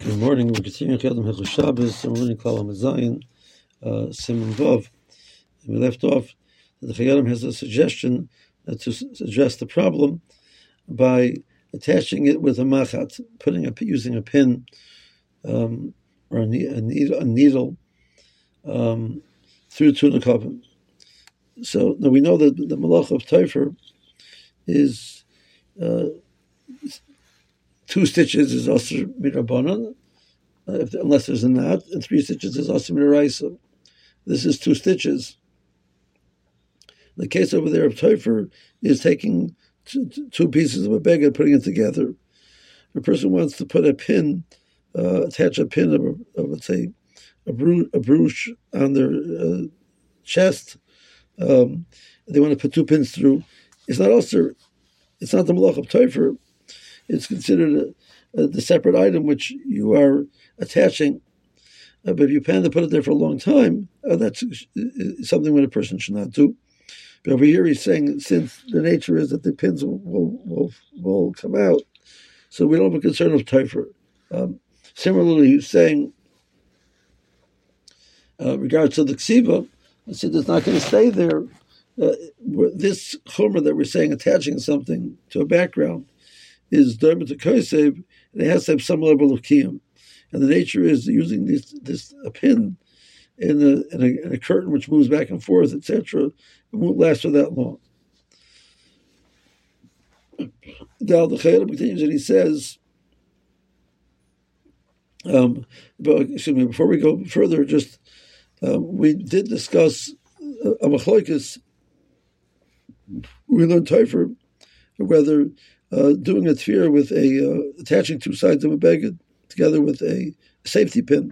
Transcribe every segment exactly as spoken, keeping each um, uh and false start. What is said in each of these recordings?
Good morning. We're continuing Chayadam Hilchos Shabbos, and we're learning Klal Hamazayin, uh, Simon Vav. And we left off that the Chayadam has a suggestion uh, to s- address the problem by attaching it with a machat, putting a using a pin um, or a, ne- a needle, a needle um, through tuna kavim. So now we know that the malach of Teifer is uh, two stitches is also midrabanan. Uh, if, unless there's a knot, and three stitches is also miraisa. This is two stitches. The case over there of Teufer is taking two, two pieces of a bag and putting it together. If a person wants to put a pin, uh, attach a pin of, a, of let's say, a, bru- a brooch on their uh, chest, um, they want to put two pins through. It's not also, it's not the malach of Teufer. It's considered a, a, the separate item which you are attaching. Uh, but if you plan to put it there for a long time, uh, that's uh, something that a person should not do. But over here he's saying, since the nature is that the pins will will, will, will come out, so we don't have a concern of Teufer. Um, similarly, he's saying, uh, regards to the ksiva, since it's not going to stay there, uh, this chumrah that we're saying, attaching something to a background, is derma to kosev, and it has to have some level of kiyum. And the nature is using this this a pin in a, in a, in a curtain which moves back and forth, et cetera. It won't last for that long. Now the Chayil continues and he says, um, but, excuse me, before we go further, just um, we did discuss uh, a machloikis. We learned Teufer whether uh, doing a tefillah with a uh, attaching two sides of a beged together with a safety pin,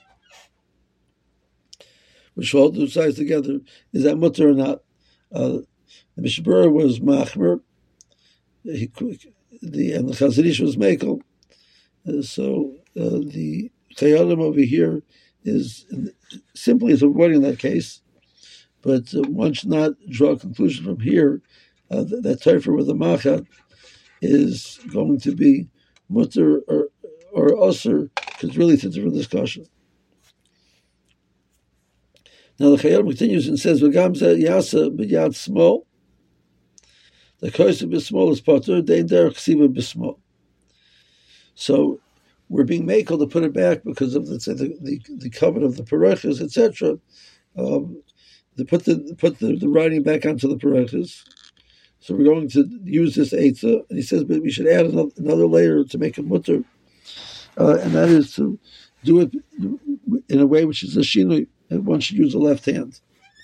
which hold two sides together, is that mutter or not? Uh, the Mishbura was machmer, he, the and the Chazon Ish was mekel. Uh, so uh, the Chayalim over here is simply is avoiding that case, but uh, one should not draw a conclusion from here uh, that, that Teufer with a machat is going to be mutter or or usher, because really it's a different discussion. Now the Chayalim continues and says, "V'gam zeh yasa b'yad small." The kosev b'small is potter, dein derech ksiva b'small. So we're being makel to put it back because of let's say the the, the cover of the parechas, et cetera. Um, to put the put the, the writing back onto the parechas. So we're going to use this eitzah, and he says, but we should add another, another layer to make it mutter, uh, and that is to do it in a way which is a shinui, and one should use the left hand.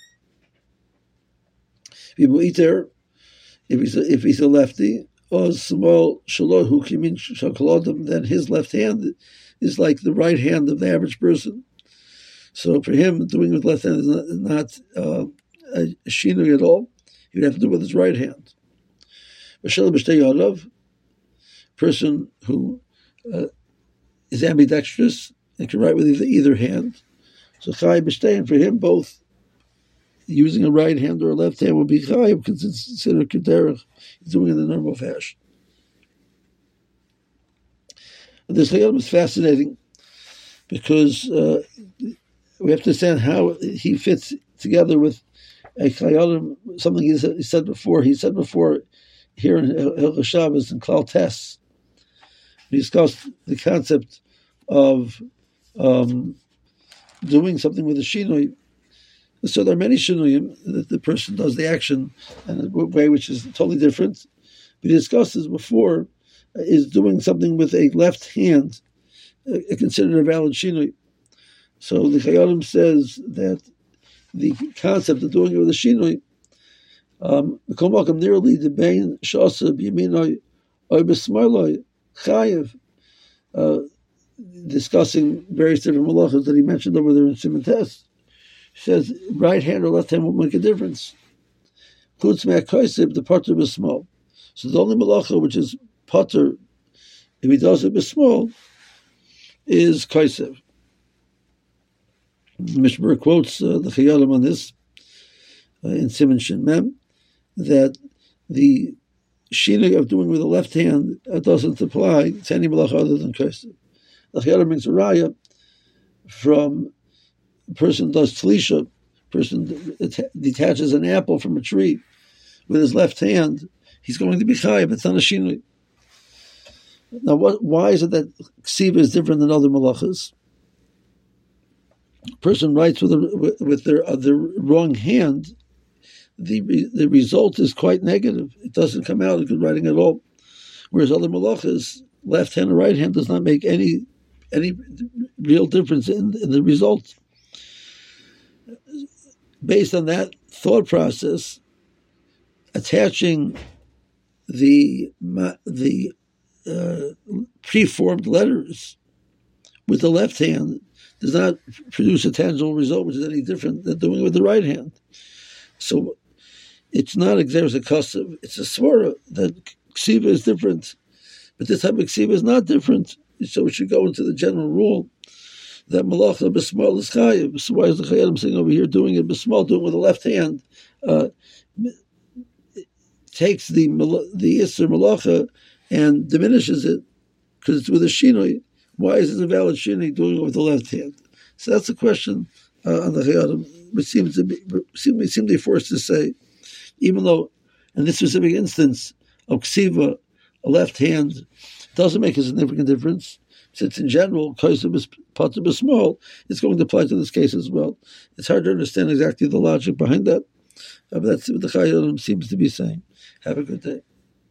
People eat there. If he's a, if he's a lefty, or small shalahu kimin shakalodim, then his left hand is like the right hand of the average person. So for him, doing it with left hand is not, not uh, a shinui at all. He would have to do it with his right hand. A person who uh, is ambidextrous and can write with either, either hand. So chai b'shtein, for him, both using a right hand or a left hand would be chai because it's considered kederach. He's doing it in the normal fashion. And this chayil is fascinating because uh, we have to understand how he fits together with a chayalim, something he said, he said before. He said before here in Hilchos Shabbos and Klal Tes, we discussed the concept of um, doing something with a shinui. So there are many shinuyim that the person does the action in a way which is totally different. We discussed this before, uh, is doing something with a left hand uh, considered a valid shinui. So the Chayalim says that the concept of doing it with a shinui, um, nearly the bain shasa b'yaminoi or b'smarloi chayev, uh, discussing various different malachas that he mentioned over there in Simon Tes. He says right hand or left hand won't make a difference. Chutz me'akosev, the potter b'small. So the only malacha which is potter, if he does it b'small, is kosev. Mishmur quotes uh, the Chayalim on this uh, in Simon Shin Mem, that the shinui of doing with the left hand uh, doesn't apply to any malacha other than kosev. the Chayyim brings a raya from a person does tlisha, person detaches an apple from a tree with his left hand, he's going to be chayiv. It's not a shinui. Now, what, why is it that ksiva is different than other malachas? A person writes with, a, with their, uh, their wrong hand, the the result is quite negative. It doesn't come out a good writing at all. Whereas other malachas, left hand and right hand, does not make any any real difference in, in the result. Based on that thought process, attaching the the uh, preformed letters with the left hand does not produce a tangible result, which is any different than doing it with the right hand. So it's not exeris akasiv, it's a svara that ksiva is different. But this type of ksiva is not different. So we should go into the general rule that malacha b'smal is chayiv. So why is the Chayyim saying over here doing it b'smal, doing it with the left hand, uh, takes the the Isser malacha and diminishes it because it's with a shinoi. Why is it a valid shinoi doing it with the left hand? So that's the question uh, on the Chayyim. Which seems to be seem, seem to be forced to say, even though in this specific instance of ksiva, a left hand doesn't make a significant difference, since in general, kaisav is patur b'smal, it's going to apply to this case as well. It's hard to understand exactly the logic behind that, uh, but that's what the Chayyim seems to be saying. Have a good day.